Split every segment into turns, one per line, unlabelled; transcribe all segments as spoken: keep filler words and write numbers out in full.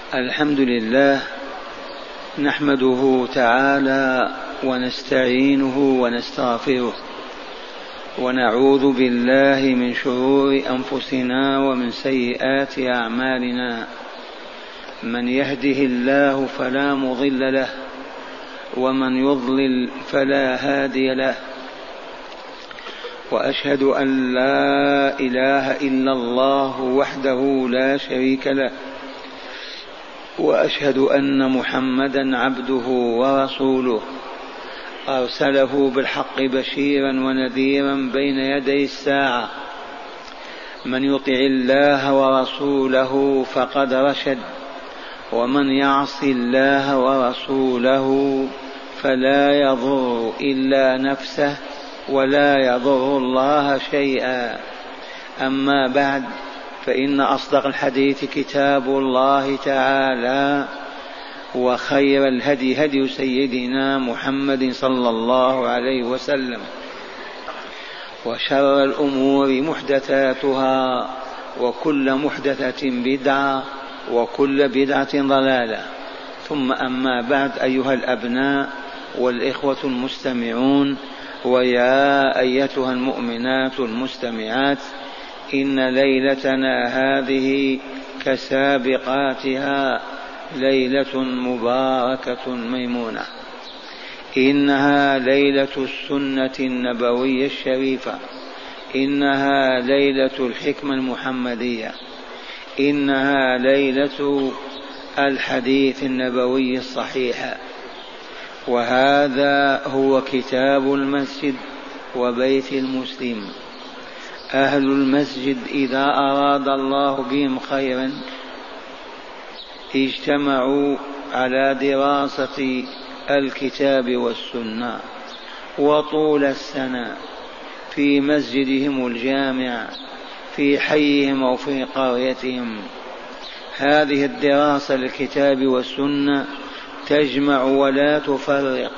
الحمد لله نحمده تعالى ونستعينه ونستغفره ونعوذ بالله من شرور أنفسنا ومن سيئات أعمالنا. من يهده الله فلا مضل له ومن يضلل فلا هادي له، وأشهد أن لا إله إلا الله وحده لا شريك له، وأشهد أن محمدا عبده ورسوله أرسله بالحق بشيرا ونذيرا بين يدي الساعة. من يطع الله ورسوله فقد رشد، ومن يعص الله ورسوله فلا يضر إلا نفسه ولا يضر الله شيئا. أما بعد، فإن أصدق الحديث كتاب الله تعالى، وخير الهدي هدي سيدنا محمد صلى الله عليه وسلم، وشر الأمور محدثاتها، وكل محدثة بدعة، وكل بدعة ضلالة. ثم أما بعد، أيها الأبناء والإخوة المستمعون، ويا أيتها المؤمنات المستمعات، إن ليلتنا هذه كسابقاتها ليلة مباركة ميمونة. إنها ليلة السنة النبوية الشريفة، إنها ليلة الحكمة المحمدية، إنها ليلة الحديث النبوي الصحيح. وهذا هو كتاب المسجد وبيت المسلم. أهل المسجد إذا أراد الله بهم خيرا اجتمعوا على دراسة الكتاب والسنة، وطول السنة في مسجدهم الجامع، في حيهم أو في قريتهم. هذه الدراسة للكتاب والسنة تجمع ولا تفرق،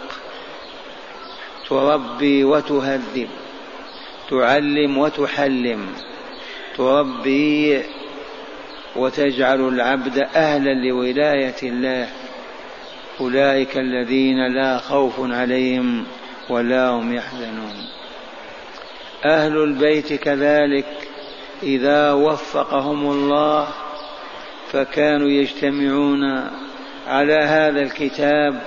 تربي وتهذب، تعلم وتحلم، تربي وتجعل العبد أهلا لولاية الله. أولئك الذين لا خوف عليهم ولا هم يحزنون. أهل البيت كذلك إذا وفقهم الله فكانوا يجتمعون على هذا الكتاب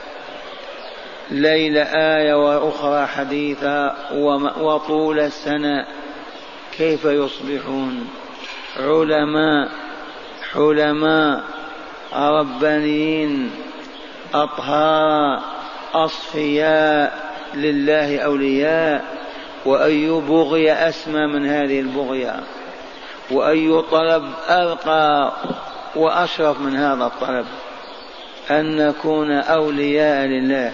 ليلة آية وأخرى حديثا، وطول السنة كيف يصبحون علماء حلماء ربانيين أطهار أصفياء لله أولياء. وأي بغية أسمى من هذه البغية، وأي طلب أرقى وأشرف من هذا الطلب، أن نكون أولياء لله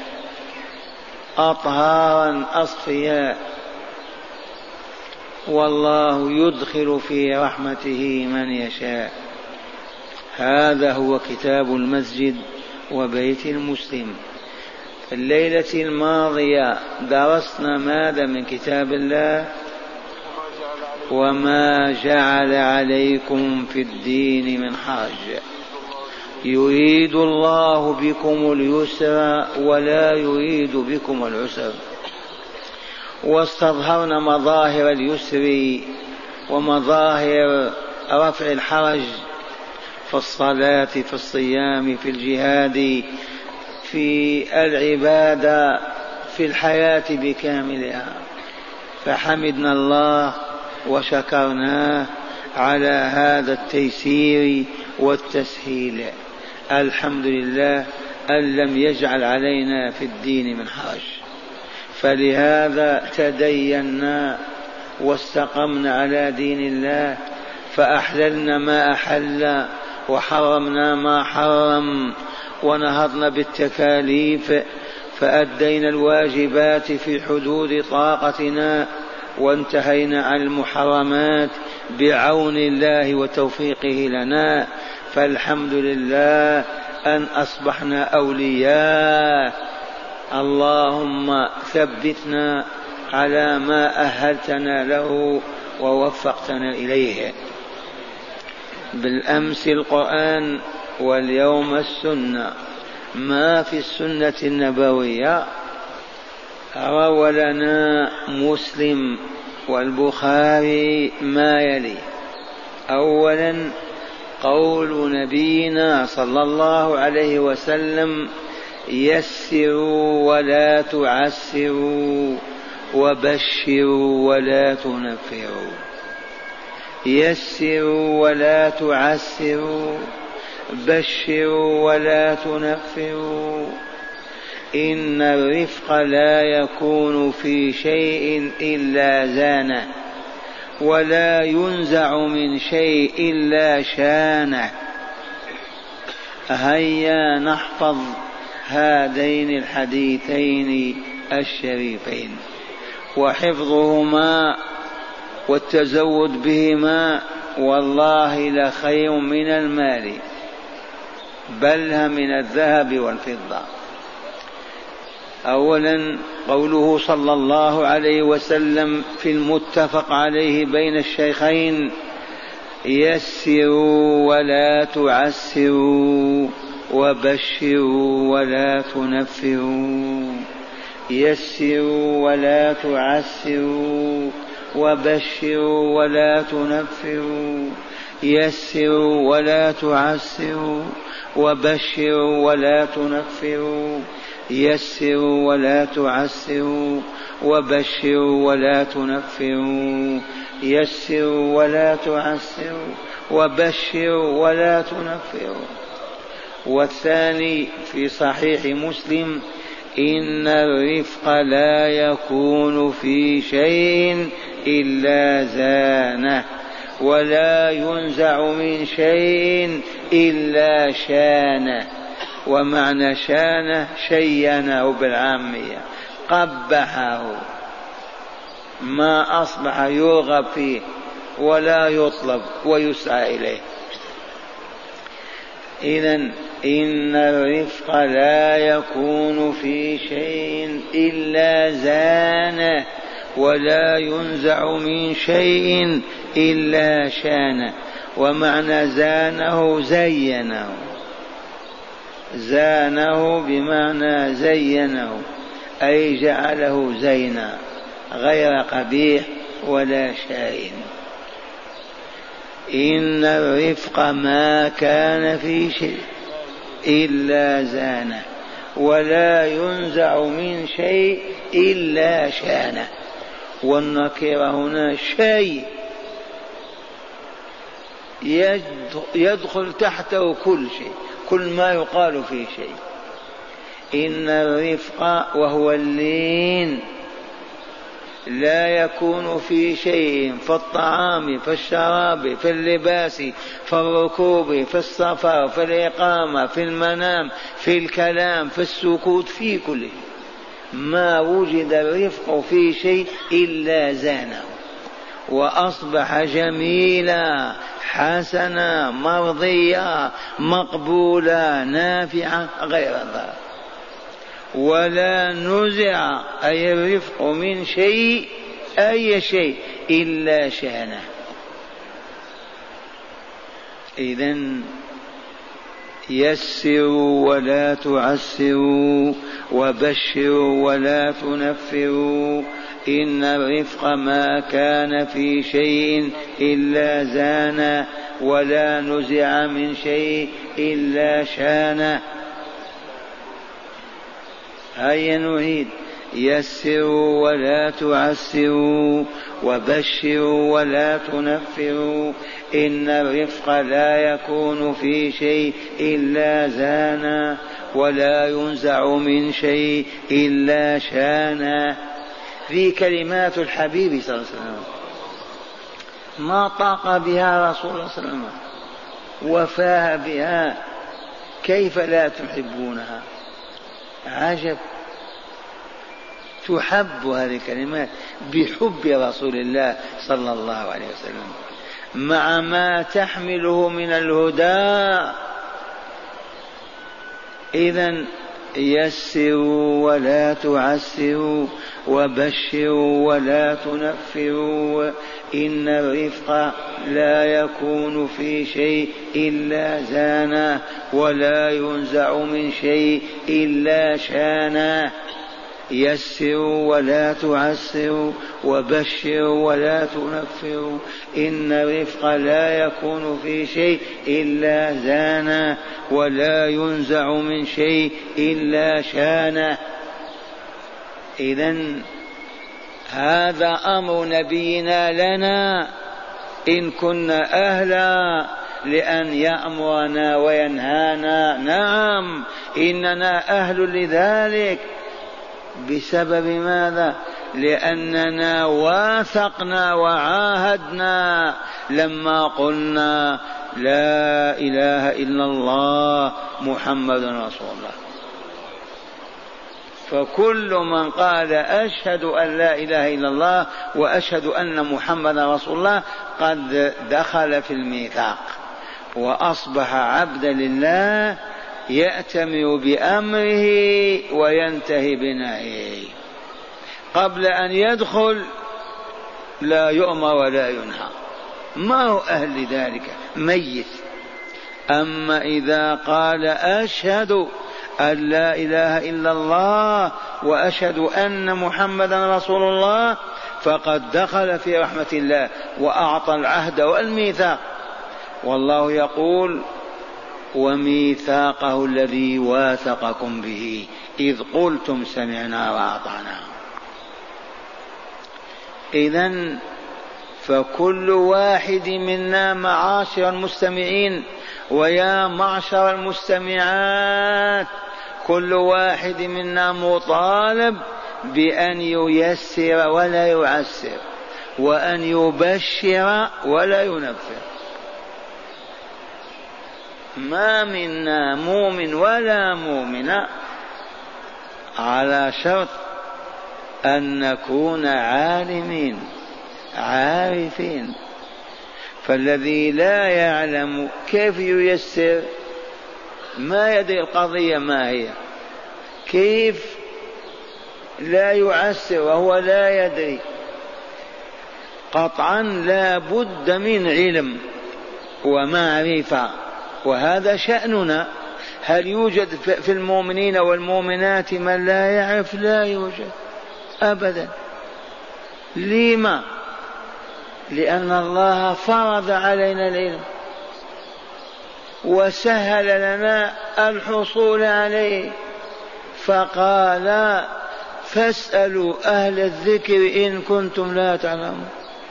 أطهارا أصفياء، والله يدخل في رحمته من يشاء. هذا هو كتاب المسجد وبيت المسلم. الليلة الماضية درسنا ماذا من كتاب الله؟ وما جعل عليكم في الدين من حرج، يريد الله بكم اليسر ولا يريد بكم العسر. واستظهرنا مظاهر اليسر ومظاهر رفع الحرج في الصلاة، في الصيام، في الجهاد، في العبادة، في الحياة بكاملها. فحمدنا الله وشكرناه على هذا التيسير والتسهيل. الحمد لله أن لم يجعل علينا في الدين من حرج. فلهذا تدينا واستقمنا على دين الله، فأحللنا ما أحل وحرمنا ما حرم، ونهضنا بالتكاليف، فأدينا الواجبات في حدود طاقتنا، وانتهينا عن المحرمات بعون الله وتوفيقه لنا. فالحمد لله أن أصبحنا أولياء. اللهم ثبتنا على ما أهلتنا له ووفقتنا إليه. بالأمس القرآن واليوم السنة. ما في السنة النبوية روى لنا مسلم والبخاري ما يلي: أولا قول نبينا صلى الله عليه وسلم: يسروا ولا تعسروا وبشروا ولا تنفروا. يسروا ولا تعسروا، بشروا ولا تنفروا. إن الرفق لا يكون في شيء إلا زانه، ولا ينزع من شيء إلا شانه. هيا نحفظ هذين الحديثين الشريفين، وحفظهما والتزود بهما والله لخير من المال، بل من الذهب والفضة. أولا قوله صلى الله عليه وسلم في المتفق عليه بين الشيخين: يسروا ولا تعسروا وبشروا ولا تنفروا. يسروا ولا تعسروا وبشروا ولا تنفروا. يسروا ولا تعسروا وبشروا ولا تنفروا. يسروا ولا تعسروا وبشروا ولا تنفروا. يسروا ولا تعسروا وبشروا ولا تنفروا. والثاني في صحيح مسلم: إن الرفق لا يكون في شيء إلا زانه، ولا ينزع من شيء إلا شانه. ومعنى شانه شينه بالعامية، قبحه، ما أصبح يرغب فيه ولا يطلب ويسعى إليه. إذن إن الرفق لا يكون في شيء إلا زانه، ولا ينزع من شيء إلا شانه. ومعنى زانه زينه، زانه بمعنى زينه، أي جعله زينا غير قبيح ولا شائن. إن الرفق ما كان في شيء إلا زانه، ولا ينزع من شيء إلا شانه. والنكرة هنا شيء يدخل تحته كل شيء، كل ما يقال في شيء. إن الرفق وهو اللين لا يكون في شيء، في الطعام، في الشراب، في اللباس، في الركوب، في السفر، في الإقامة، في المنام، في الكلام، في السكوت، في كله. ما وجد الرفق في شيء إلا زانه، وأصبح جميلا حسنا مرضيا مقبولا نافعا غير ضار. ولا نزع أي الرفق من شيء، أي شيء، إلا شانه. إذن يسروا ولا تعسروا وبشروا ولا تنفروا. إن الرفق ما كان في شيء إلا زانه، ولا نزع من شيء إلا شانه. هيا نعيد: يسروا ولا تعسروا وبشروا ولا تنفروا. إن الرفق لا يكون في شيء إلا زانه، ولا ينزع من شيء إلا شانه. في كلمات الحبيب صلى الله عليه وسلم ما طاق بها رسول الله صلى الله عليه وسلم، وفاها بها، كيف لا تحبونها؟ عجب، تحب هذه الكلمات بحب رسول الله صلى الله عليه وسلم، مع ما تحمله من الهدى. إذن يسروا ولا تعسروا وبشروا ولا تنفروا. إن الرفق لا يكون في شيء إلا زانه ولا ينزع من شيء إلا شانه. يسروا ولا تعسروا وبشروا ولا تنفروا. إن الرفق لا يكون في شيء إلا زانه ولا ينزع من شيء إلا شانه. إذن هذا أمر نبينا لنا إن كنا أهلا لأن يأمرنا وينهانا. نعم إننا أهل لذلك. بسبب ماذا؟ لأننا واثقنا وعاهدنا لما قلنا لا إله إلا الله محمد رسول الله. فكل من قال أشهد أن لا إله إلا الله وأشهد أن محمد رسول الله قد دخل في الميثاق وأصبح عبدا لله يأتمر بأمره وينتهي بنهيه. قبل أن يدخل لا يؤمر ولا ينهى، ما هو أهل لذلك، ميت. أما إذا قال أشهد أن لا إله إلا الله وأشهد أن محمدا رسول الله فقد دخل في رحمة الله وأعطى العهد والميثاق. والله يقول وميثاقه الذي واثقكم به إذ قلتم سمعنا وأطعنا. إذن فكل واحد منا معاشر المستمعين ويا معشر المستمعات كل واحد منا مطالب بأن ييسر ولا يعسر وأن يبشر ولا ينفر. ما منا مؤمن ولا مؤمنة على شرط أن نكون عالمين عارفين. فالذي لا يعلم كيف ييسر؟ ما يدري القضية ما هي، كيف لا يعسر وهو لا يدري؟ قطعا لا بد من علم ومعرفة، وهذا شأننا. هل يوجد في المؤمنين والمؤمنات من لا يعرف؟ لا يوجد أبدا. لما؟ لأن الله فرض علينا العلم وسهل لنا الحصول عليه، فقال فاسألوا أهل الذكر إن كنتم لا تعلمون.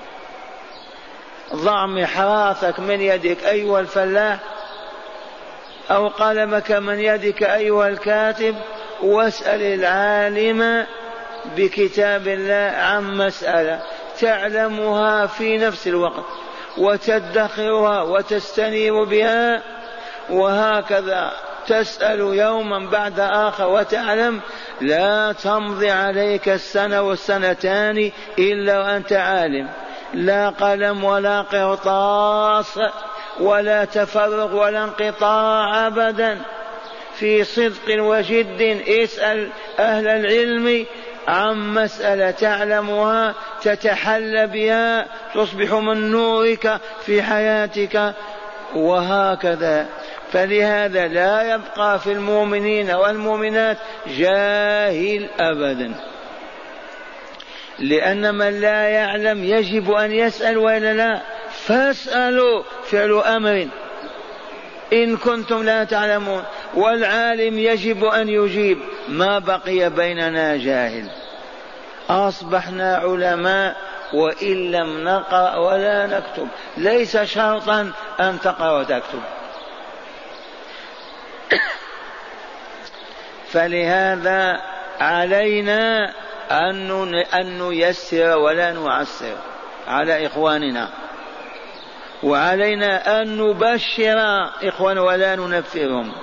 ضع محراثك من يدك أيها الفلاح أو قلمك من يدك أيها الكاتب واسأل العالم بكتاب الله عن مسألة تعلمها في نفس الوقت وتدخرها وتستنير بها، وهكذا تسأل يوما بعد آخر وتعلم. لا تمضي عليك السنة والسنتان إلا وأنت عالم. لا قلم ولا قرطاس ولا تفرغ ولا انقطاع أبدا، في صدق وجد اسأل أهل العلم عن مسألة تعلمها تتحلى بها تصبح من نورك في حياتك، وهكذا. فلهذا لا يبقى في المؤمنين والمؤمنات جاهل أبدا، لأن من لا يعلم يجب أن يسأل وإلا لا. فاسألوا فعل أمر إن كنتم لا تعلمون، والعالم يجب أن يجيب. ما بقي بيننا جاهل. أصبحنا علماء وإن لم نقرأ ولا نكتب، ليس شرطا أن تقرأ وتكتب. فلهذا علينا أن نيسر ولا نعسر على إخواننا، وعلينا أن نبشر إخوان ولا ننفرهم،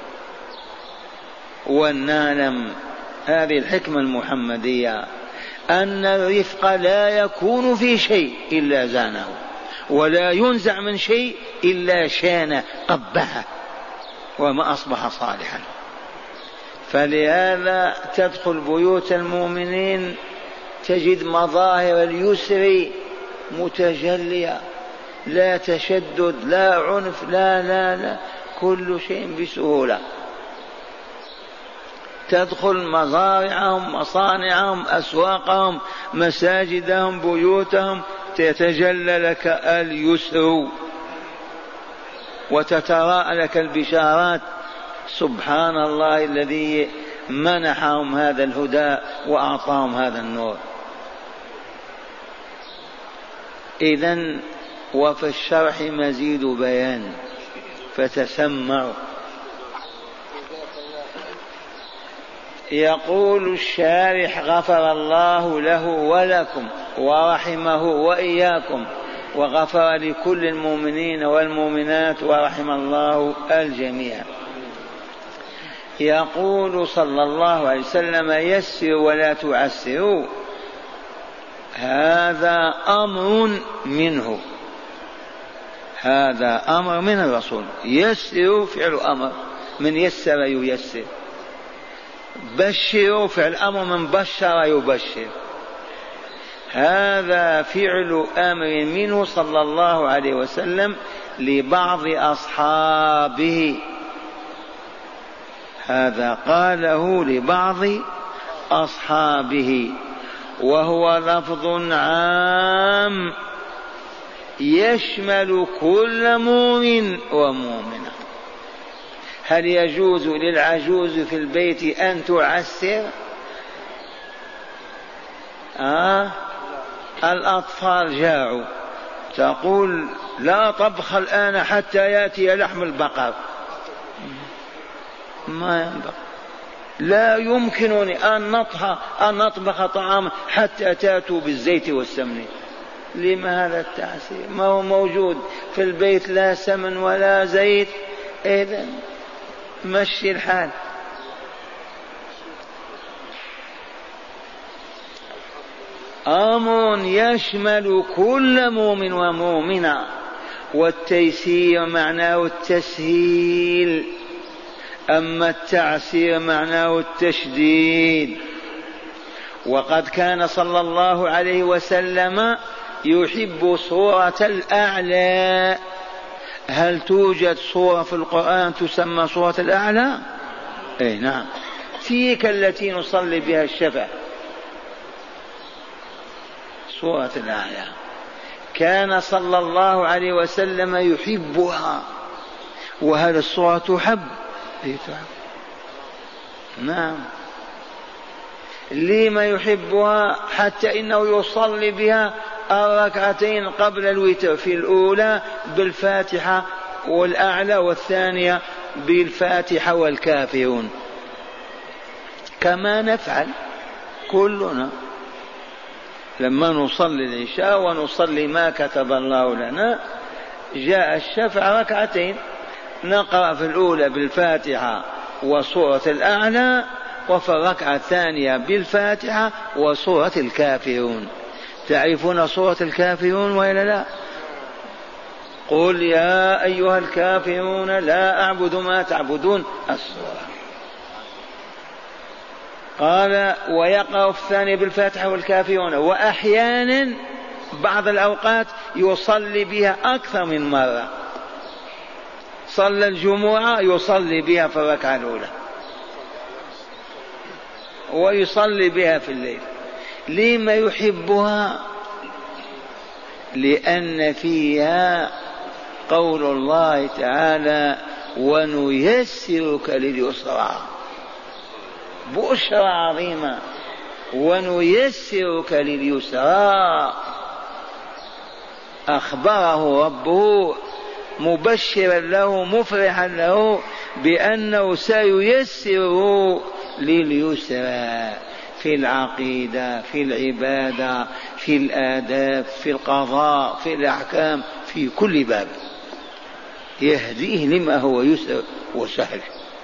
ونعلم هذه الحكمة المحمدية أن الرفق لا يكون في شيء إلا زانه، ولا ينزع من شيء إلا شانه قبحه وما أصبح صالحا. فلهذا تدخل بيوت المؤمنين تجد مظاهر اليسر متجلية، لا تشدد لا عنف لا لا لا، كل شيء بسهولة. تدخل مزارعهم مصانعهم أسواقهم مساجدهم بيوتهم تتجلى لك اليسر وتتراءى لك البشارات. سبحان الله الذي منحهم هذا الهدى وأعطاهم هذا النور. إذن وفي الشرح مزيد بيان فتسمعوا. يقول الشارح غفر الله له ولكم ورحمه وإياكم وغفر لكل المؤمنين والمؤمنات ورحم الله الجميع. يقول صلى الله عليه وسلم يسروا ولا تعسروا، هذا أمر منه، هذا أمر من الرسول. يسروا فعل أمر من يسر ييسر، بشروا فعل أمر من بشر يبشر، هذا فعل أمر منه صلى الله عليه وسلم لبعض أصحابه، هذا قاله لبعض أصحابه، وهو لفظ عام يشمل كل مؤمن ومؤمنة. هل يجوز للعجوز في البيت أن تعسر؟ آه الأطفال جاعوا، تقول لا طبخ الآن حتى يأتي لحم البقر، ما ينبغي، لا يمكنني أن نطبخ أن نطبخ طعاما حتى تأتوا بالزيت والسمن. لما هذا التعسير؟ ما هو موجود في البيت لا سمن ولا زيت، إذن مشي الحال. أمر يشمل كل مؤمن ومؤمنة، والتيسير معناه التسهيل، أما التعسير معناه التشديد. وقد كان صلى الله عليه وسلم يحب سورة الأعلى. هل توجد سورة في القرآن تسمى سورة الأعلى؟ أي نعم، تلك التي نصلي بها الشفع، سورة الأعلى كان صلى الله عليه وسلم يحبها. وهل السورة تحب؟ نعم. لما يحبها؟ حتى إنه يصلي بها الركعتين قبل الوتر، في الأولى بالفاتحة والأعلى، والثانية بالفاتحة والكافرون، كما نفعل كلنا لما نصلي العشاء ونصلي ما كتب الله لنا. جاء الشفع ركعتين، نقرأ في الأولى بالفاتحة وسورة الأعلى، وفي الركعة الثانية بالفاتحة وسورة الكافرون. تعرفون سورة الكافرون وإلا لا؟ قل يا أيها الكافرون لا أعبد ما تعبدون، السورة. قال ويقرأ في الثانية بالفاتحة والكافرون، وأحيانا بعض الأوقات يصلي بها أكثر من مرة. صلى الجمعة يصلي بها في الركعة الأولى ويصلي بها في الليل. لما يحبها؟ لأن فيها قول الله تعالى ونيسرك لليسرى، بشرى عظيمة، ونيسرك لليسرى. أخبره ربه مبشرا له مفرحا له بأنه سييسره لليسرى في العقيدة، في العبادة، في الآداب، في القضاء، في الأحكام، في كل باب يهديه لما هو يسر وسهل.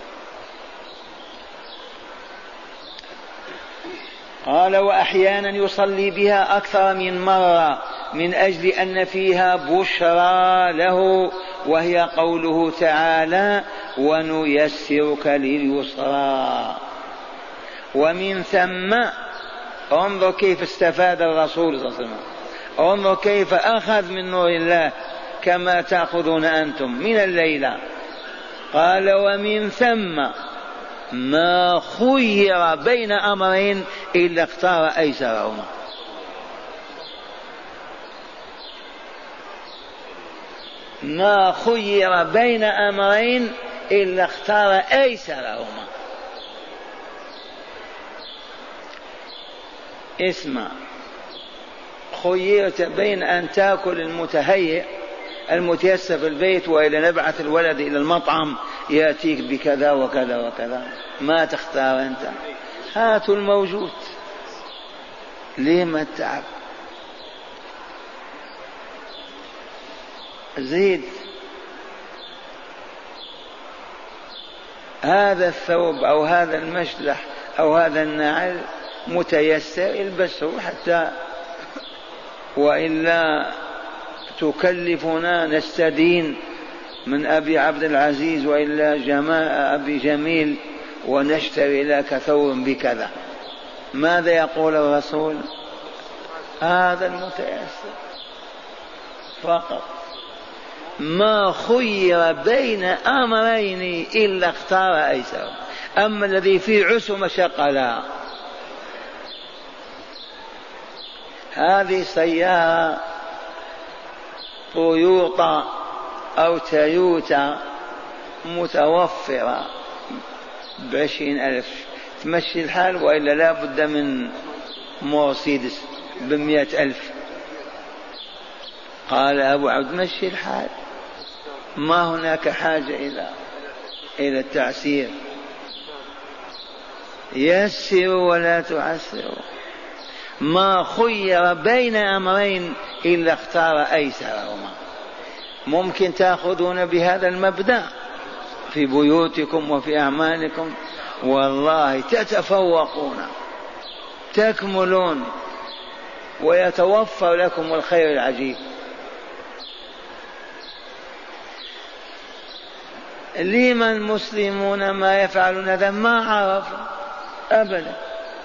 قال وأحيانا يصلي بها أكثر من مرة من أجل أن فيها بشرى له، وهي قوله تعالى ونيسرك لليسرى. ومن ثم انظر كيف استفاد الرسول صلى الله عليه وسلم، انظر كيف أخذ من نور الله كما تأخذون أنتم من الليلة. قال ومن ثم ما خير بين أمرين إلا اختار أيسرهما. ما خير بين أمرين إلا اختار أيسرهما. اسمع، خيرت بين أن تأكل المتهيئ المتيسر في البيت وإلى نبعث الولد إلى المطعم يأتيك بكذا وكذا وكذا، ما تختار أنت؟ هاتوا الموجود، ليه ما التعب؟ زيد. هذا الثوب أو هذا المشلح أو هذا النعل متيسر، البسه حتى، وإلا تكلفنا نستدين من أبي عبد العزيز وإلا جماعة أبي جميل ونشتري لك ثوب بكذا. ماذا يقول الرسول؟ هذا المتيسر فقط. ما خير بين أمرين إلا اختار أيسر. أما الذي فيه عسر مشقة لا. هذه سيارة تويوتا أو تويوتا متوفرة بعشرين ألف تمشي الحال، وإلا لا بد من مرسيدس بمئة ألف. قال أبو عبد مشي الحال، ما هناك حاجة إلى إلى التعسير. يسروا ولا تعسروا. ما خير بين أمرين إلا اختار أيسرهما. ممكن تأخذون بهذا المبدأ في بيوتكم وفي أعمالكم، والله تتفوقون تكملون ويتوفر لكم الخير العجيب. لما المسلمون ما يفعلون هذا؟ ما عرفوا أبدا،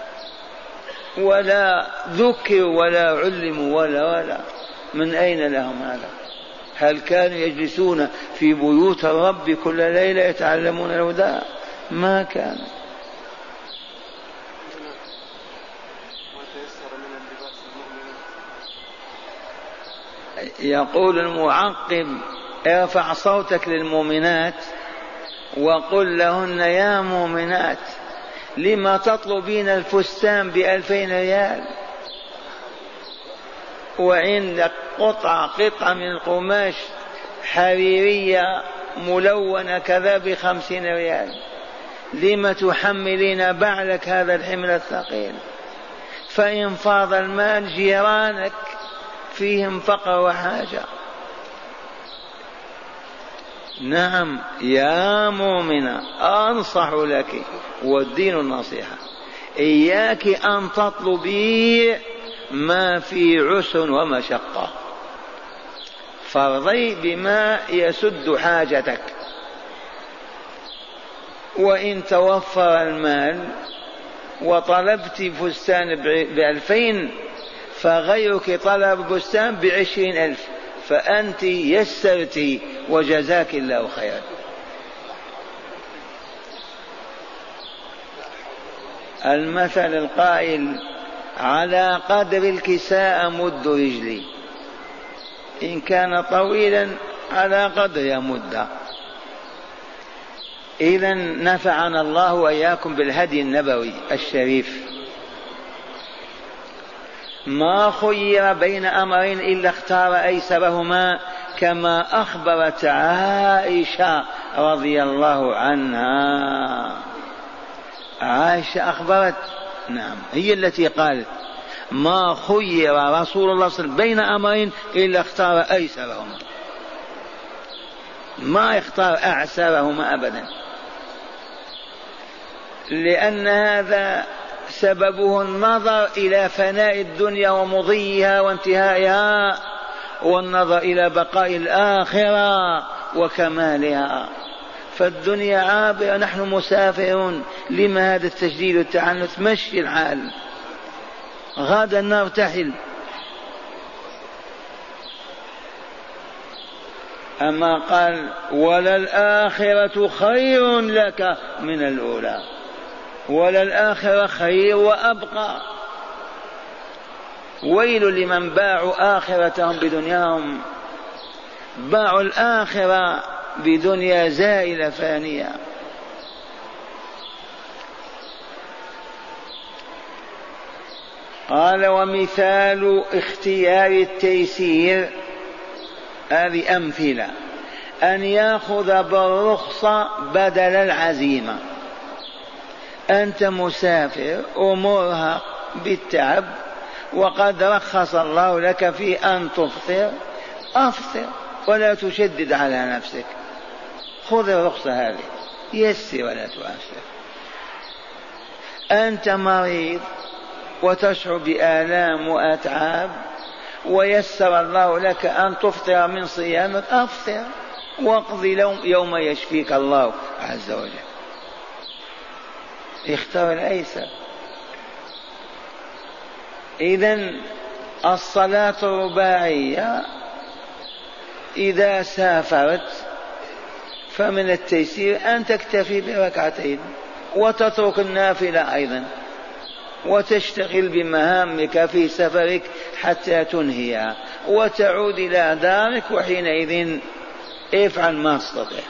ولا ذكروا ولا علموا ولا ولا من أين لهم هذا؟ هل كانوا يجلسون في بيوت الرب كل ليلة يتعلمون الهدى؟ ما كانوا. يقول المعقب ارفع صوتك للمؤمنات وقل لهن يا مؤمنات لما تطلبين الفستان بألفين ريال وعندك قطعة قطعة من القماش حريرية ملونة كذا بخمسين ريال؟ لما تحملين بعلك هذا الحمل الثقيل؟ فإن فاض المال جيرانك فيهم فقر وحاجة. نعم يا مؤمنة أنصح لك، والدين النصيحة، إياك أن تطلبي ما في عسر ومشقة، فارضي بما يسد حاجتك. وإن توفر المال وطلبت فستان بألفين فغيرك طلب فستان بعشرين ألف، فأنت يسرت وجزاك الله خيرا. المثل القائل على قدر الكساء مد رجلي، إن كان طويلا على قدر مدة. إذن نفعنا الله وإياكم بالهدي النبوي الشريف. ما خير بين أمرين إلا اختار أيسرهما، كما أخبرت عائشة رضي الله عنها. عائشة أخبرت، نعم هي التي قالت ما خير رسول الله صلى الله عليه وسلم بين أمرين إلا اختار أيسرهما، ما يختار أعسرهما أبدا، لأن هذا سببه النظر إلى فناء الدنيا ومضيها فالدنيا عابرة، نحن مسافرون، لما هذا التشديد والتعنت؟ مشي الحال، غدا نرتحل. أما قال وللآخرة خير لك من الأولى، وللآخرة خير وأبقى. ويل لمن باعوا آخرتهم بدنياهم، باعوا الآخرة بدنيا زائلة فانية. قال ومثال اختيار التيسير، هذه أمثلة، أن يأخذ بالرخصة بدل العزيمة. أنت مسافر ومرهق بالتعب وقد رخص الله لك في أن تفطر، أفطر ولا تشدد على نفسك، خذ الرخصة هذه، يسر ولا تؤثر. أنت مريض وتشعر بآلام وأتعاب ويسر الله لك أن تفطر من صيامك، أفطر واقضي يوم يشفيك الله عز وجل. اختار الأيسر. إذن الصلاة الرباعية إذا سافرت فمن التيسير أن تكتفي بركعتين وتترك النافلة أيضا وتشتغل بمهامك في سفرك حتى تنهيها وتعود إلى دارك، وحينئذ افعل ما تستطيع.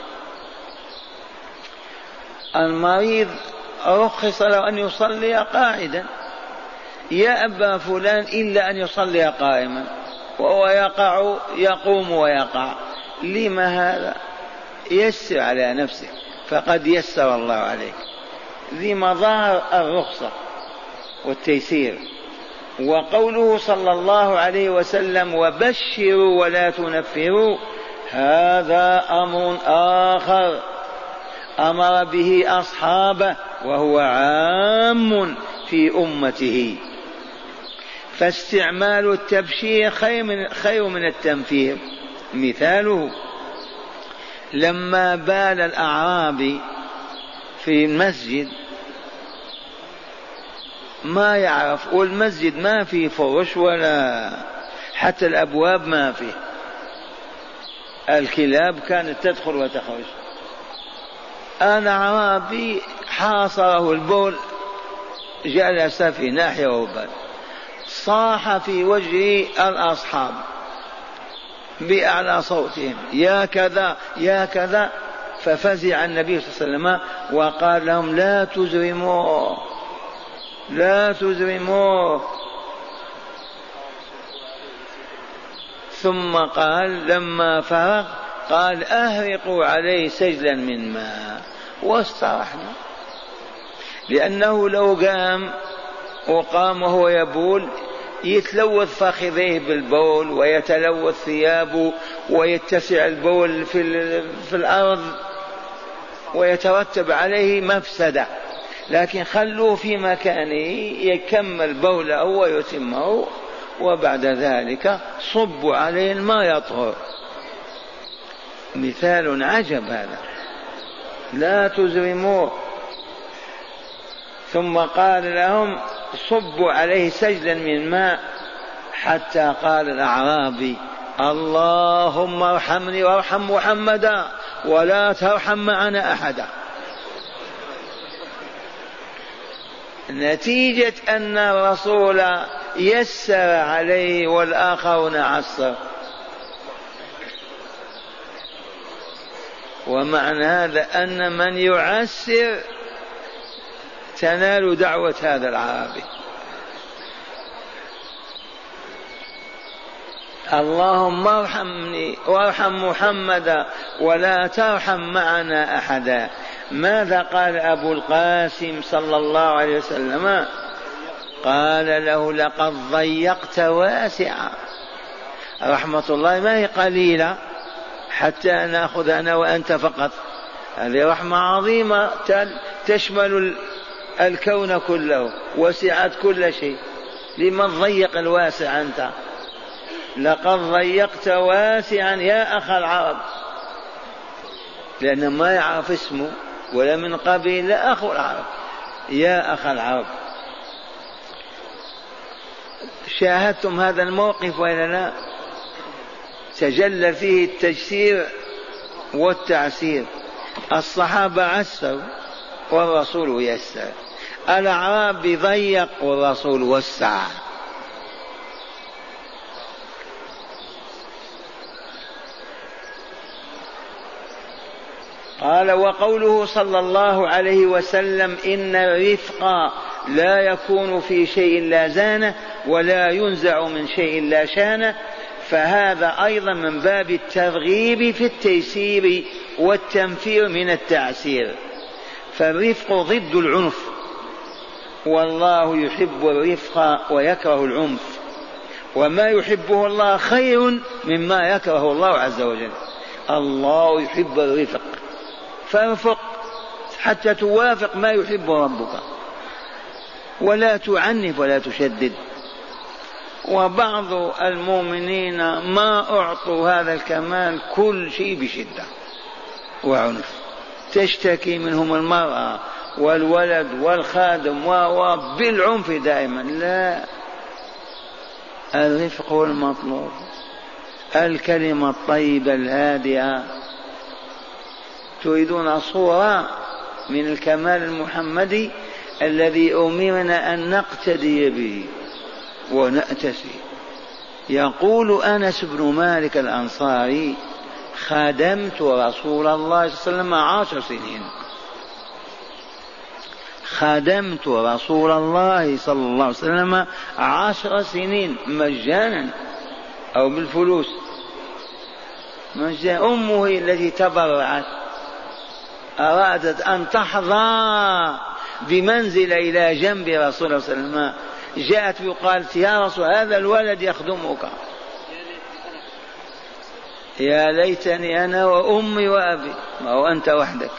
المريض رخص له أن يصلي قاعدا، يأبى فلان إلا أن يصلي قائما، وهو يقع يقوم ويقع. لما هذا؟ يسر على نفسك فقد يسر الله عليك. ذي مظاهر الرخصة والتيسير. وقوله صلى الله عليه وسلم وبشروا ولا تنفروا، هذا أمر آخر أمر به أصحابه وهو عام في أمته. فاستعمال التبشير خير من, خير من التنفير. مثاله لما بال الأعرابي في المسجد ما يعرف، والمسجد ما فيه فرش ولا حتى الأبواب ما فيه، الكلاب كانت تدخل وتخرج. أنا أعرابي حاصره البول، جلس في ناحية وبال، صاح في وجه الأصحاب بأعلى صوتهم يا كذا يا كذا، ففزع النبي صلى الله عليه وسلم وقال لهم لا تزرموا لا تزرموا. ثم قال لما فرغ قال أهرقوا عليه سجلا من ماء، واسترحنا، لأنه لو قام وقام وهو يبول يتلوث فخذيه بالبول ويتلوث ثيابه ويتسع البول في, في الأرض ويترتب عليه مفسدة. لكن خلوه في مكانه يكمل بوله ويتمه، وبعد ذلك صبوا عليه الماء يطهر. مثال عجب هذا، لا تزرموه. ثم قال لهم صبوا عليه سجلا من ماء، حتى قال الأعرابي اللهم ارحمني وارحم محمدا ولا ترحم معنا أحدا. نتيجة أن الرسول يسر عليه والآخرون عسر. ومعنى هذا أن من يعسر تنال دعوة هذا العربي. اللهم ارحمني وارحم محمدا ولا ترحم معنا أحدا. ماذا قال أبو القاسم صلى الله عليه وسلم؟ قال له لقد ضيقت واسعا. رحمة الله ما هي قليلة حتى نأخذ أنا وأنت فقط، هذه رحمة عظيمة تشمل الكون كله، وسعت كل شيء. لمن ضيق الواسع أنت؟ لقد ضيقت واسعا يا أخ العرب. لأن ما يعرف اسمه ولا من قبيل أخو العرب. يا أخ العرب، شاهدتم هذا الموقف وإلا لا؟ تجلى فيه التجسير والتعسير. الصحابة عسروا والرسول يسر، الأعراب ضيق والرسول وسع. قال: وقوله صلى الله عليه وسلم: إن الرفق لا يكون في شيء لا زانه ولا ينزع من شيء لا شانه، فهذا أيضا من باب الترغيب في التيسير والتنفير من التعسير. فالرفق ضد العنف، والله يحب الرفق ويكره العنف، وما يحبه الله خير مما يكره الله عز وجل. الله يحب الرفق، فارفق حتى توافق ما يحب ربك، ولا تعنف ولا تشدد. وبعض المؤمنين ما أعطوا هذا الكمال، كل شيء بشدة وعنف، تشتكي منهم المرأة والولد والخادم وبالعنف دائما. لا، الرفق هو المطلوب، الكلمة الطيبة الهادئة. تريدون صورة من الكمال المحمدي الذي أمرنا أن نقتدي به ونأتسي. يقول أنس بن مالك الأنصاري: خدمت رسول الله صلى الله عليه وسلم عشر سنين. خدمت رسول الله صلى الله عليه وسلم عشر سنين مجانا أو بالفلوس مجانا. أمه التي تبرعت أرادت أن تحظى بمنزل إلى جنب رسول الله صلى الله عليه وسلم، جاءت وقالت: يا رسول، هذا الولد يخدمك. يا ليتني أنا وأمي وأبي، ما هو أنت وحدك.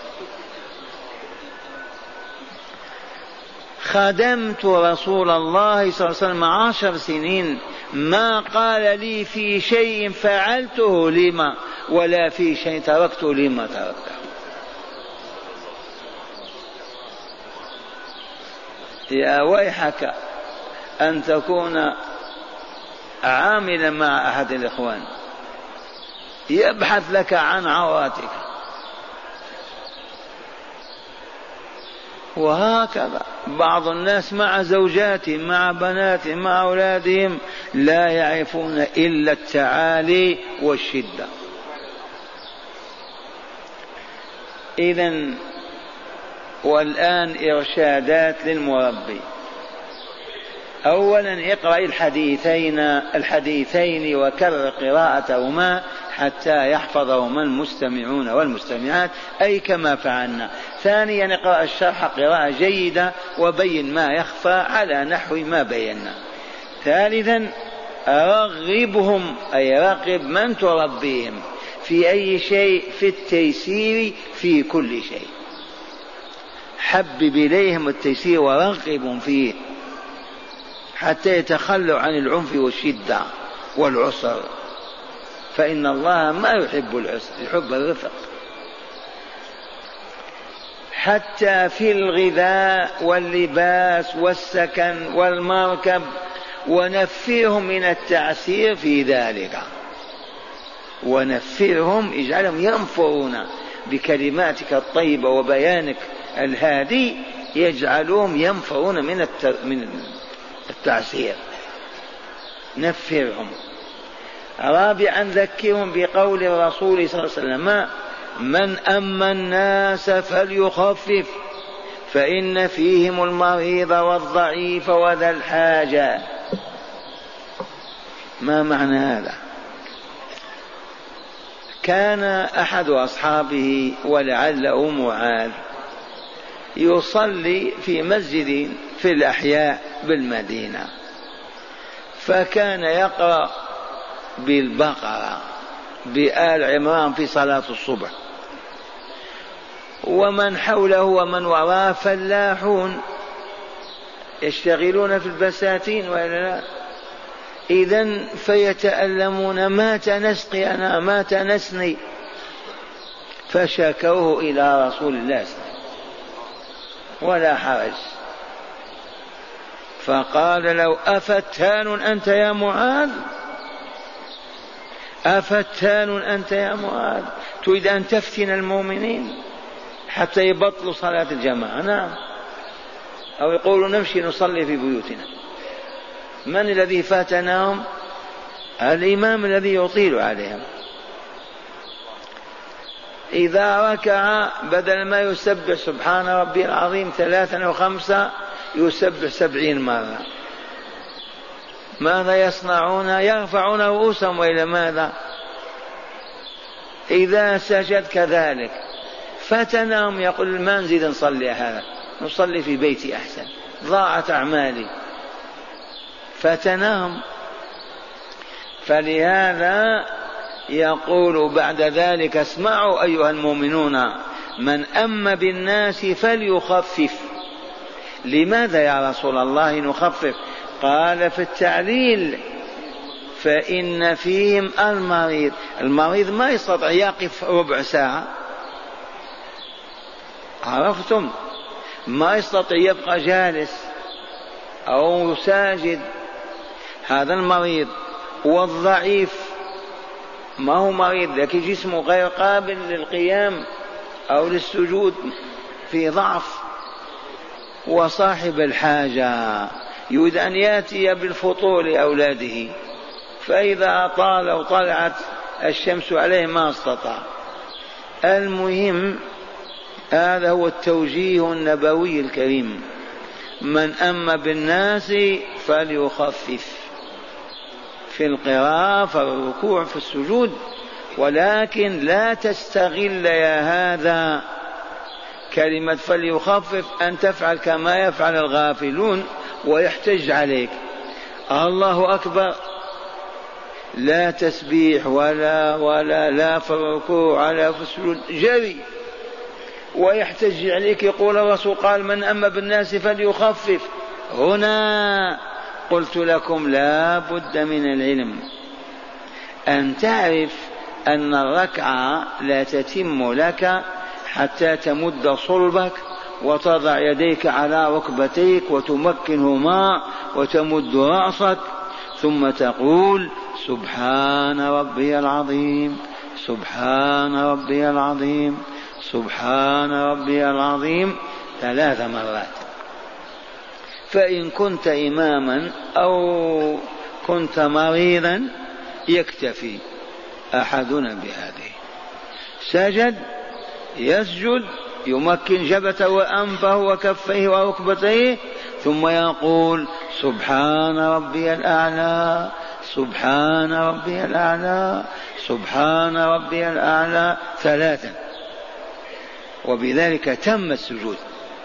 خدمت رسول الله صلى الله عليه وسلم عشر سنين، ما قال لي في شيء فعلته لما، ولا في شيء تركته لما تركته. يا ويحك أن تكون عاملا مع أحد الإخوان يبحث لك عن عوراتك، وهكذا بعض الناس مع زوجاتهم مع بناتهم مع أولادهم لا يعرفون إلا التعالي والشدة. إذن والآن إرشادات للمربي. أولا اقرأ الحديثين الحديثين وكرر قراءتهما حتى يحفظهما المستمعون والمستمعات، أي كما فعلنا. ثانيا اقرأ الشرح قراءة جيدة وبين ما يخفى على نحو ما بينا. ثالثا رغبهم، أي رغب من تربيهم في أي شيء، في التيسير في كل شيء. حبب إليهم التيسير ورغبهم فيه حتى يتخلوا عن العنف والشدة والعسر، فإن الله ما يحب العسر، يحب الرفق. حتى في الغذاء واللباس والسكن والمركب، ونفرهم من التعسير في ذلك، ونفرهم اجعلهم ينفرون بكلماتك الطيبة وبيانك الهادي، يجعلهم ينفرون من من التعسير. نفرهم. رابعا ذكرهم بقول الرسول صلى الله عليه وسلم: من أما الناس فليخفف فإن فيهم المريض والضعيف وذا الحاجة. ما معنى هذا؟ كان أحد أصحابه ولعله معاذ يصلي في مسجد في الأحياء بالمدينة، فكان يقرأ بالبقرة بآل عمران في صلاة الصبح، ومن حوله ومن وراه فلاحون يشتغلون في البساتين وإلا لا. إذن فيتألمون: مات نسقي أنا، مات نسني. فشكوه إلى رسول الله صلى الله عليه وسلم ولا حرج. فقال له أفتان أنت يا معاذ؟ أفتان أنت يا معاذ؟ تريد أن تفتن المؤمنين حتى يبطلوا صلاة الجماعة؟ نعم. أو يقولوا نمشي نصلي في بيوتنا. من الذي فاتناهم؟ الإمام الذي يطيل عليهم. إذا ركع بدل ما يسبح سبحان ربي العظيم ثلاثا أو خمسة يسبح سبعين مرة. ماذا يصنعون؟ يرفعون رؤوسهم وإلى ماذا؟ إذا سجد كذلك. فتناهم يقول ما نزيد نصلي هذا، نصلي في بيتي أحسن، ضاعت أعمالي. فتناهم. فلهذا يقول بعد ذلك اسمعوا أيها المؤمنون من أم بالناس فليخفف. لماذا يا رسول الله نخفف؟ قال في التعليل فإن فيهم المريض. المريض ما يستطيع يقف ربع ساعة، عرفتم؟ ما يستطيع يبقى جالس أو ساجد، هذا المريض. والضعيف ما هو مريض لكن جسمه غير قابل للقيام أو للسجود، في ضعف. وصاحب الحاجة يريد أن يأتي بالفطور لأولاده، فإذا طال وطلعت الشمس عليه ما استطاع. المهم هذا هو التوجيه النبوي الكريم، من أم بالناس فليخفف في القراءة، في الركوع، في السجود. ولكن لا تستغل يا هذا كلمة فليخفف أن تفعل كما يفعل الغافلون ويحتج عليك. الله أكبر، لا تسبيح ولا ولا لا في الركوع ولا في السجود، جري ويحتج عليك. يقول الرسول قال من أما بالناس فليخفف. هنا قلت لكم لا بد من العلم، أن تعرف أن الركعة لا تتم لك حتى تمد صلبك وتضع يديك على ركبتيك وتمكنهما وتمد رأسك، ثم تقول سبحان ربي العظيم سبحان ربي العظيم سبحان ربي العظيم ثلاث مرات. فإن كنت إماما أو كنت مريضا يكتفي أحدنا بهذه. سجد يسجد يمكن جبهته وأنفه وكفيه وركبتيه، ثم يقول سبحان ربي الأعلى سبحان ربي الأعلى سبحان ربي الأعلى ثلاثا، وبذلك تم السجود.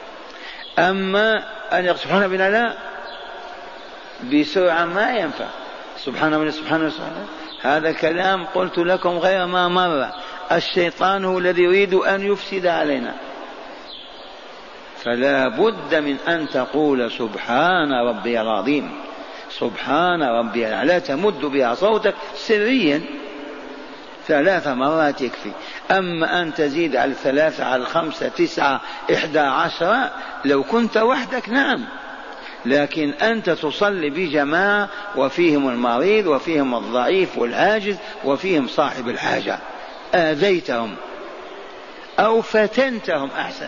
أما أن يقول سبحان ربي الأعلى بسرعة ما ينفع. سبحان ربي سبحان ربي هذا كلام قلت لكم غير ما مر. الشيطان هو الذي يريد أن يفسد علينا. فلا بد من أن تقول سبحان ربي العظيم سبحان ربي الأعلى، تمد بها صوتك سريا ثلاث مرات يكفي. أما أن تزيد على الثلاثة على الخمسة تسعة إحدى عشرة لو كنت وحدك نعم، لكن أنت تصلي بجماعة وفيهم المريض وفيهم الضعيف والعاجز وفيهم صاحب الحاجة، آذيتهم أو فتنتهم أحسن،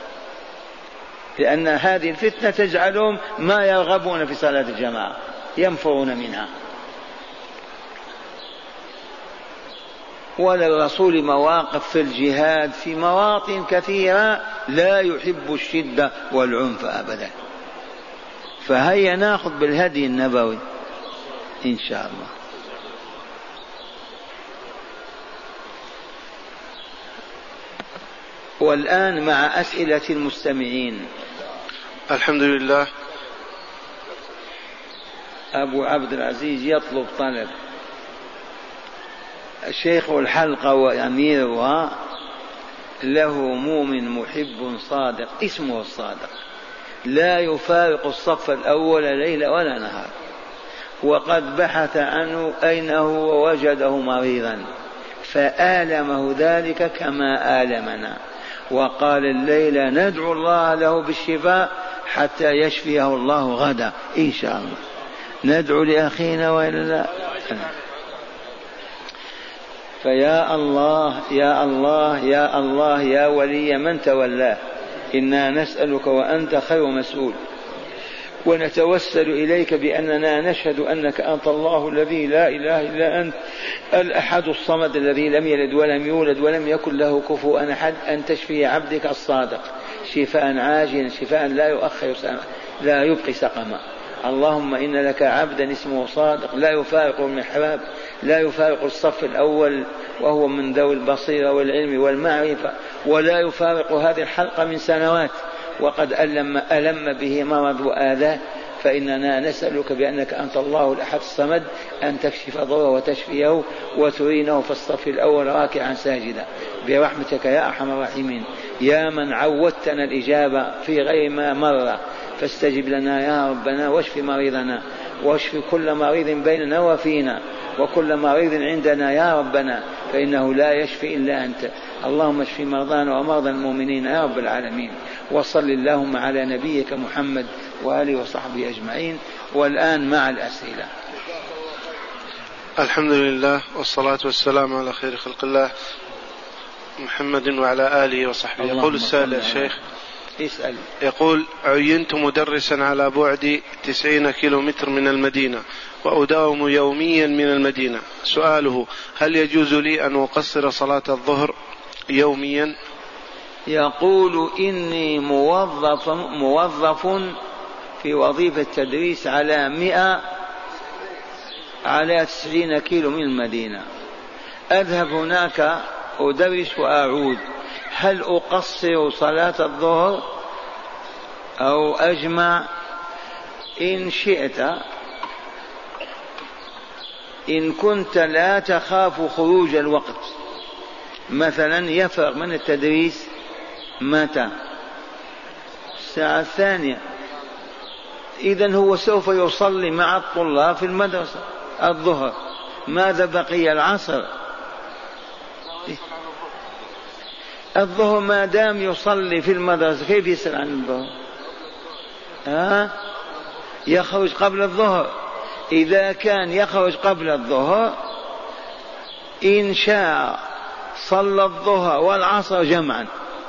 لأن هذه الفتنة تجعلهم ما يرغبون في صلاة الجماعة، ينفرون منها. وللرسول مواقف في الجهاد في مواطن كثيرة لا يحب الشدة والعنف أبدا. فهيا ناخذ بالهدي النبوي إن شاء الله. والآن مع أسئلة المستمعين.
الحمد لله.
أبو عبد العزيز يطلب طلب. الشيخ الحلقة وأميرها له مؤمن محب صادق اسمه الصادق، لا يفارق الصف الأول ليلة ولا نهار، وقد بحث عنه أين هو وجده مريضا فآلمه ذلك كما آلمنا، وقال الليلة ندعو الله له بالشفاء حتى يشفيه الله غدا إن شاء الله. ندعو لأخينا وإلا لا؟ فيا الله يا الله يا الله يا ولي من تولاه، إنا نسألك وأنت خير مسؤول، ونتوسل إليك بأننا نشهد أنك أنت الله الذي لا إله إلا أنت الأحد الصمد الذي لم يلد ولم يولد ولم يكن له كفوا أحد، أن تشفي عبدك الصادق شفاء عاجلا شفاء لا يؤخر لا يبقي سقما. اللهم إن لك عبدا اسمه صادق لا يفارق المحراب لا يفارق الصف الأول وهو من ذوي البصيرة والعلم والمعرفة، ولا يفارق هذه الحلقة من سنوات وقد ألم, ألم به مرض وآذاه، فإننا نسألك بأنك أنت الله الأحد الصمد أن تكشف ضره وتشفيه وترينه في الصف الأول راكعا ساجدا برحمتك يا أرحم الراحمين، يا من عودتنا الإجابة في غير ما مر، فاستجب لنا يا ربنا واشف مريضنا واشف كل مريض بيننا وفينا وكل مريض عندنا يا ربنا، فإنه لا يشفي إلا أنت. اللهم اشف مرضانا ومرضى المؤمنين يا رب العالمين، وصل اللهم على نبيك محمد وآله وصحبه أجمعين. والآن مع الأسئلة.
الحمد لله والصلاة والسلام على خير خلق الله محمد وعلى آله وصحبه. يقول السائل الشيخ
اسأل.
يقول عينت مدرسا على بعد تسعين كيلو متر من المدينة وأداوم يوميا من المدينة، سؤاله هل يجوز لي أن أقصر صلاة الظهر يوميا؟
يقول إني موظف, موظف في وظيفة تدريس على مئة على تسعين كيلو من المدينة، أذهب هناك أدرس وأعود، هل أقصر صلاة الظهر أو أجمع؟ إن شئت، إن كنت لا تخاف خروج الوقت، مثلا يفرغ من التدريس متى؟ الساعة الثانية، إذن هو سوف يصلي مع الطلاب في المدرسة الظهر، ماذا بقي؟ العصر. الظهر ما دام يصلي في المدرسة كيف يسأل عن الظهر؟ ها؟ يخرج قبل الظهر. إذا كان يخرج قبل الظهر إن شاء صلى الظهر والعصر جمعا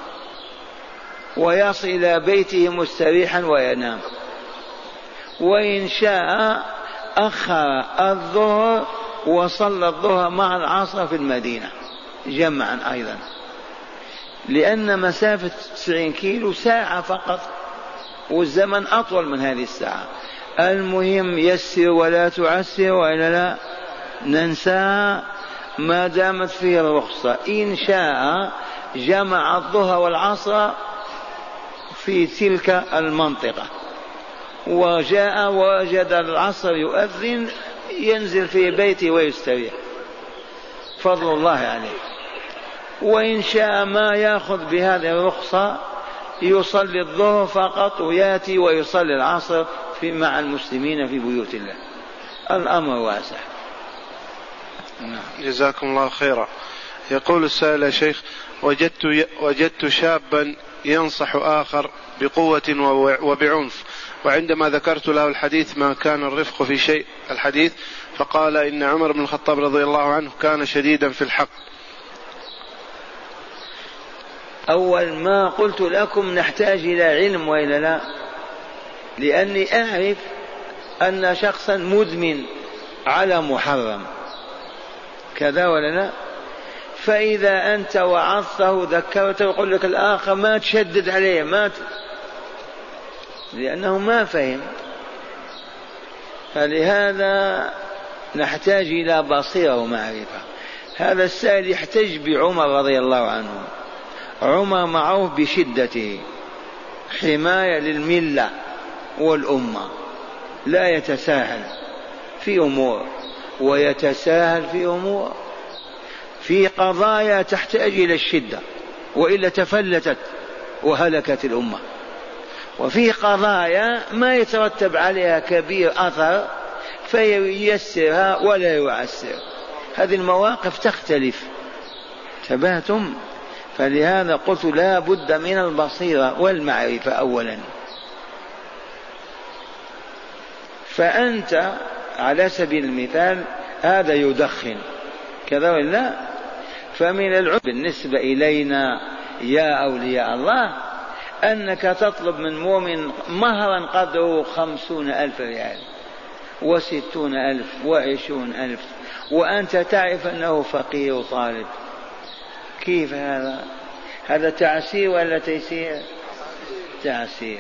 ويصل إلى بيته مستريحا وينام، وإن شاء أخر الظهر وصلى الظهر مع العصر في المدينة جمعا أيضا، لأن مسافة تسعين كيلو ساعة فقط والزمن أطول من هذه الساعة. المهم يسر ولا تعسر وإلا لا ننسى ما دامت فيه الرخصة. إن شاء جمع الظهر والعصر في تلك المنطقة، وجاء وجد العصر يؤذن ينزل في بيته ويستريح، فضل الله عليه. وإن شاء ما يأخذ بهذه الرخصة يصلي الظهر فقط ويأتي ويصلي العصر في مع المسلمين في بيوت الله، الأمر واسع.
جزاكم الله خيرا. يقول السائل يا شيخ وجدت, وجدت شابا ينصح آخر بقوة وبعنف، وعندما ذكرت له الحديث ما كان الرفق في شيء الحديث فقال إن عمر بن الخطاب رضي الله عنه كان شديدا في الحق.
أول ما قلت لكم نحتاج إلى علم وإلا لا، لأني أعرف أن شخصا مدمن على محرم كذا ولا لا، فإذا أنت وعظته ذكرته يقول لك الآخر ما تشدد عليه ما ت... لأنه ما فهم. فلهذا نحتاج إلى بصيرة ومعرفة. هذا السائل يحتج بعمر رضي الله عنه، عمر معروف بشدته، حماية للملة والأمة، لا يتساهل في أمور ويتساهل في أمور، في قضايا تحتاج إلى الشدة وإلا تفلتت وهلكت الأمة، وفي قضايا ما يترتب عليها كبير أثر فييسرها ولا يعسر. هذه المواقف تختلف انتبهتم؟ فلهذا قلت لا بد من البصيرة والمعرفة أولا. فأنت على سبيل المثال هذا يدخن كذا ولا، فمن العلم بالنسبة إلينا يا أولياء الله أنك تطلب من مؤمن مهرا قدره خمسون ألف ريال وستون ألف وعشرون ألف، وأنت تعرف أنه فقير وطالب. كيف هذا؟ هذا تعسير ولا تيسير؟ تعسير.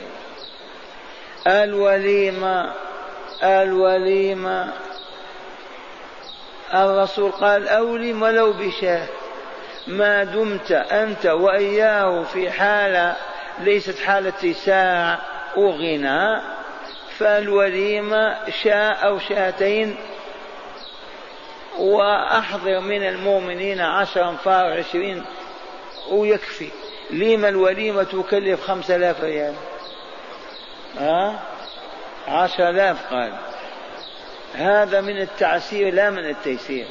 الوليمة الوليمة الرسول قال أولم ولو بشاه، ما دمت أنت وإياه في حالة ليست حالة ساعة وغنى، فالوليمة شاء أو شاتين، وأحضر من المؤمنين عشرا فار عشرين ويكفي. لما الوليمة تكلف خمسة آلاف ريال؟ ها عشر آلاف قال. هذا من التعسير لا من التيسير.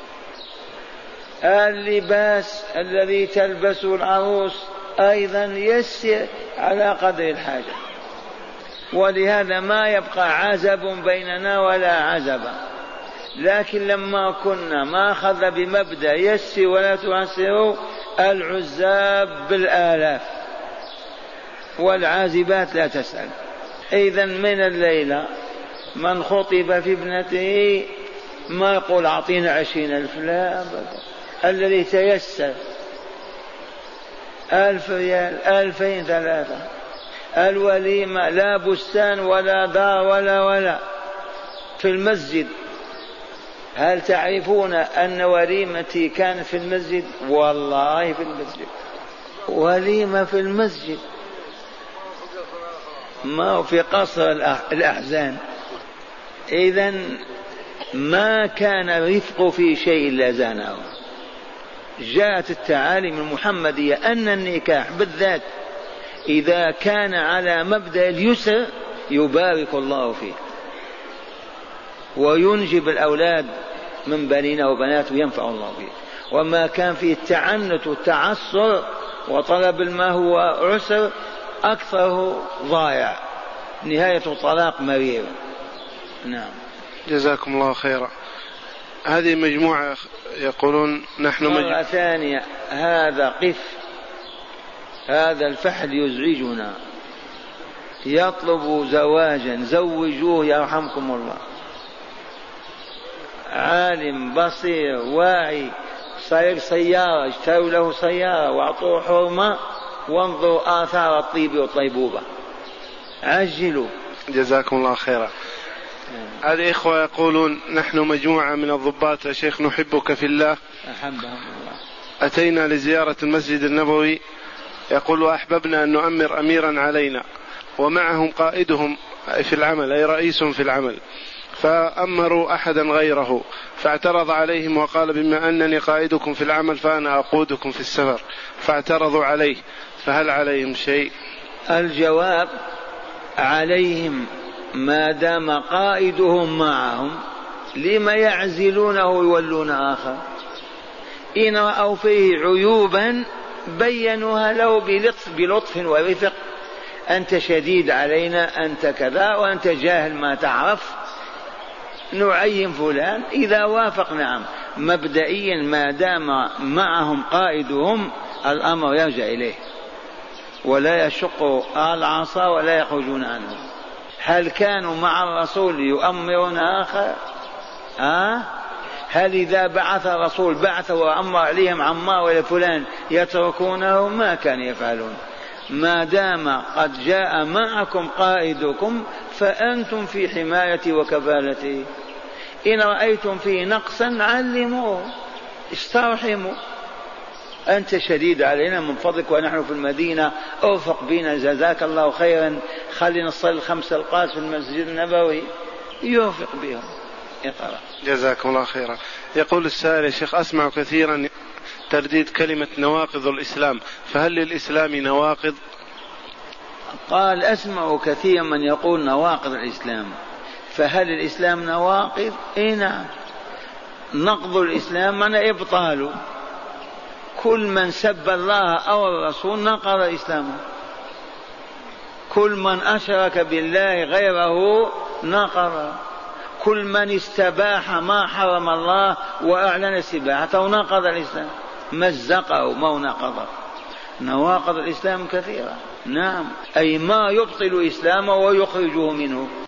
اللباس الذي تلبسه العروس أيضا يسر على قدر الحاجة، ولهذا ما يبقى عزب بيننا ولا عزب. لكن لما كنا ما أخذ بمبدأ يسر ولا تعسروا، العزاب بالآلاف والعازبات لا تسأل. إذا من الليلة من خطب في ابنته ما يقول أعطينا عشرين ألف، لا أبدا. الذي تيسر ألف ريال، ألفين، ثلاثة. الوليمة لا بستان ولا دار ولا ولا في المسجد. هل تعرفون أن وليمتي كان في المسجد؟ والله في المسجد، وليمة في المسجد، ما في قصر الأحزان. إذن ما كان رفق في شيء إلا زانه. جاءت التعاليم المحمدية أن النكاح بالذات إذا كان على مبدأ اليسر يبارك الله فيه وينجب الأولاد من بنين وبنات وينفع الله فيه. وما كان فيه التعنت والتعصر وطلب ما هو عسر أكثره ضايع، نهاية الطلاق مرير. نعم.
جزاكم الله خيرا. هذه مجموعة يقولون نحن
مرة
مج...
ثانية هذا قف، هذا الفحل يزعجنا، يطلب زواجا، زوجوه يرحمكم الله. عالم بصير واعي صاير سيارة، اشتروا له سيارة واعطوه حرمة، وانظروا آثار الطيب والطيبوبة. عجلوا.
جزاكم الله خيرا. هذه إخوة يقولون نحن مجموعة من الضباط يا شيخ نحبك في الله،
أحبهم الله،
أتينا لزيارة المسجد النبوي، يقول وأحببنا أن نؤمر أميرا علينا ومعهم قائدهم في العمل أي رئيس في العمل، فأمروا أحدا غيره فاعترض عليهم وقال بما أنني قائدكم في العمل فأنا أقودكم في السفر، فاعترضوا عليه، فهل عليهم شيء؟
الجواب عليهم ما دام قائدهم معهم، لما يعزلونه ويولون آخر؟ إن رأوا فيه عيوبا بينوها له بلطف بلطف ورفق، أنت شديد علينا، أنت كذا، وأنت جاهل ما تعرف، نعين فلان. إذا وافق نعم. مبدئيا ما دام معهم قائدهم الأمر يرجع إليه ولا يشق العصا ولا يخرجون عنه. هل كانوا مع الرسول يؤمرون آخر؟ أه؟ هل إذا بعث الرسول بعث وأمر عليهم عمار ولا فلان يتركونه؟ ما كان يفعلون. ما دام قد جاء معكم قائدكم فأنتم في حماية وكفالته. إن رأيتم فيه نقصا علموه، استرحموا. أنت شديد علينا من فضلك ونحن في المدينة، أوفق بنا جزاك الله خيرا، خلينا نصلي الخمس القاس في المسجد النبوي، يوفق بهم. اقرأ.
جزاكم الله خيرا. يقول السائل يا شيخ أسمع كثيرا ترديد كلمة نواقض الإسلام، فهل للإسلام نواقض؟
قال أسمع كثيرا من يقول نواقض الإسلام، فهل الإسلام نواقض؟ إيه نعم. نقض الإسلام معنى إبطاله، كل من سب الله أو الرسول نقض إسلامه، كل من أشرك بالله غيره نقض، كل من استباح ما حرم الله وأعلن استباحته نقض الإسلام، مزقه ما نقضه. نواقض الإسلام كثيرة، نعم، أي ما يبطل إسلامه ويخرجه منه.